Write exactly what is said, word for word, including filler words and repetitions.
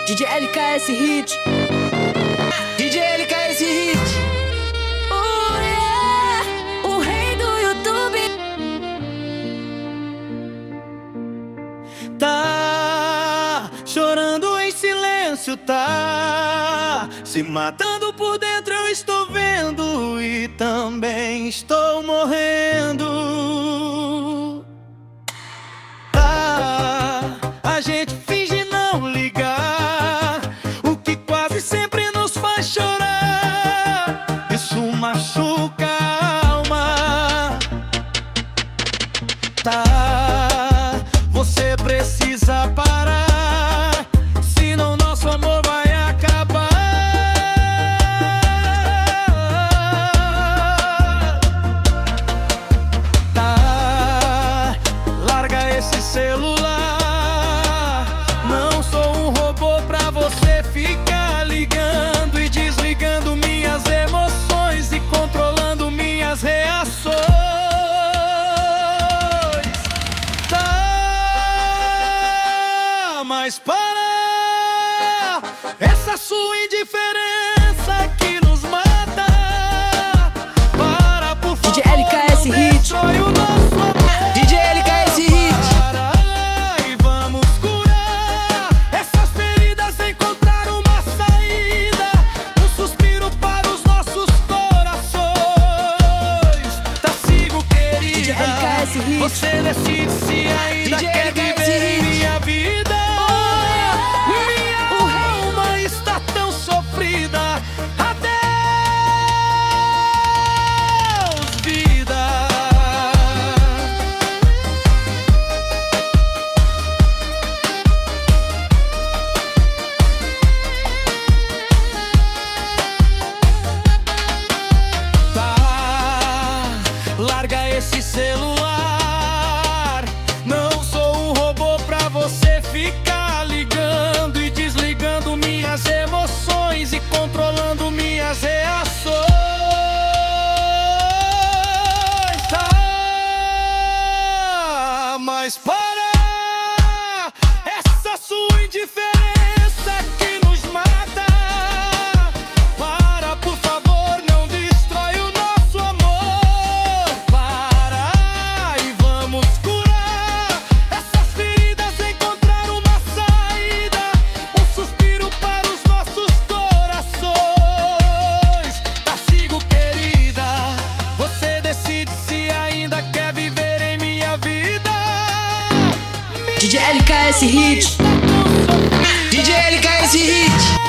D J L K S Hit. D J L K S Hit. Oh yeah, o rei do YouTube. Tá chorando em silêncio, tá se matando por dentro, eu estou vendo e também estou morrendo. Tá, a gente finge não ligar, o que quase sempre nos faz chorar. Isso machuca a alma. Tá, você precisa parar, senão nosso amor vai acabar. Tá, larga esse celular. Não sou um robô pra você ficar ligando e desligando minhas emoções e controlando minhas reações. Tá, mas para essa sua indiferença que nos mata. Para, por favor, D J L K S não Hit. destrói o nosso amor. D J L K S Hit. Para e vamos curar essas feridas, encontrar uma saída, um suspiro para os nossos corações. Tá, sigo, querida. D J L K S Hit. Você decide se ainda D J quer L K S viver em Hit. minha vida. Minha o rei. alma está tão sofrida. Adeus, vida. Tá, larga esse celular. Não sou um robô pra você ficar ligando e desligando minhas emoções e controlando minhas reações. Tá, mas para essa sua indiferença que nos mata. Para, por favor, não destrói o nosso amor. Para e vamos curar essas feridas, encontrar uma saída, um suspiro para os nossos corações. Tá, sigo, querida. Você decide se ainda quer viver em minha vida. D J L K S Hit. D J L K S Hit.